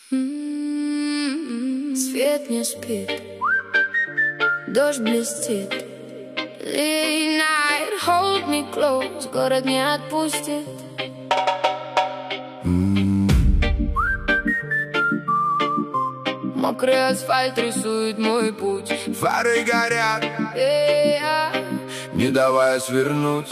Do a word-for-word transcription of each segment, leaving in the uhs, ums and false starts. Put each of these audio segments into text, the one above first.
Свет не спит, дождь блестит. Late night, hold me close, город не отпустит. Мокрый асфальт рисует мой путь. Фары горят, yeah. не давая свернуть.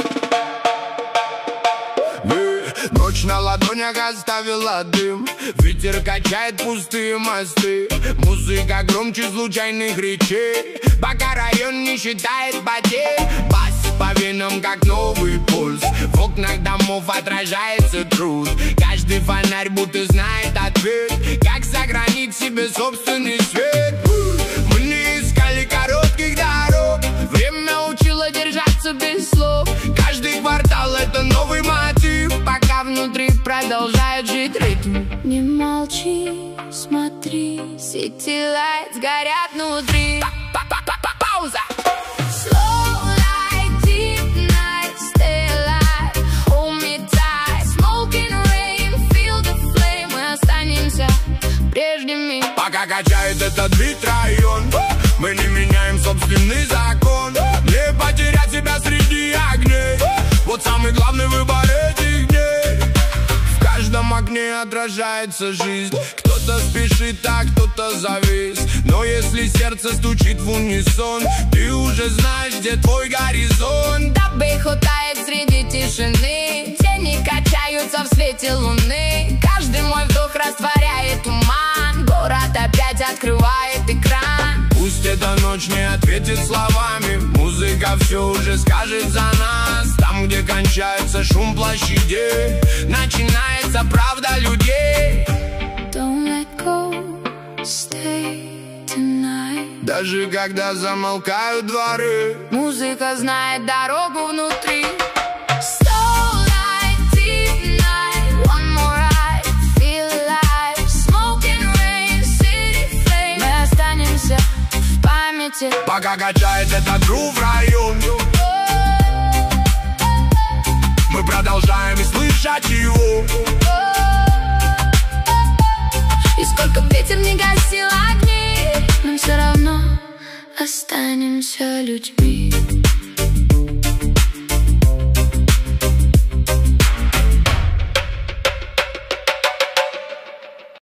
Ночь на ладонях оставила дым. Ветер качает пустые мосты. Музыка громче случайных речей, пока район не считает потерь. Бас по венам, как новый пульс. В окнах домов отражается труд. Каждый фонарь будто знает ответ, как сохранить себе собственный свет. Мы не искали коротких дорог, время учило держаться без слов. Каждый квартал — это новый мотив, пока внутри продолжает жить ритм. Не молчи, смотри, city lights горят внутри. Пауза. Slow light, deep night, stay alive, hold me tight. Smoking rain, feel the flame. Мы останемся прежними. Пока качает этот бит район, мы не меняем собственный закон. Не потерять себя среди огней, вот самый главный выбор этих дней. В каждом окне отражается жизнь. Кто-то спешит, а кто-то завис. Но если сердце стучит в унисон, ты уже знаешь, где твой горизонт. Добы хватает среди тишины, тени качаются в свете луны. Каждый мой вдох растворяет туман, город опять открывает экран. Пусть эта ночь не ответит словами, музыка все уже скажет за нас. Там, где кончается шум площадей, начинается правда людей. Don't let go, stay tonight. Даже когда замолкают дворы, музыка знает дорогу внутри. Slow light, deep night, one more ride, feel alive. Smoking rain, city flame. Мы останемся в памяти, пока качает этот грув район. Мы продолжаем и слышать его. И сколько ветер не гасил огни, мы все равно останемся людьми.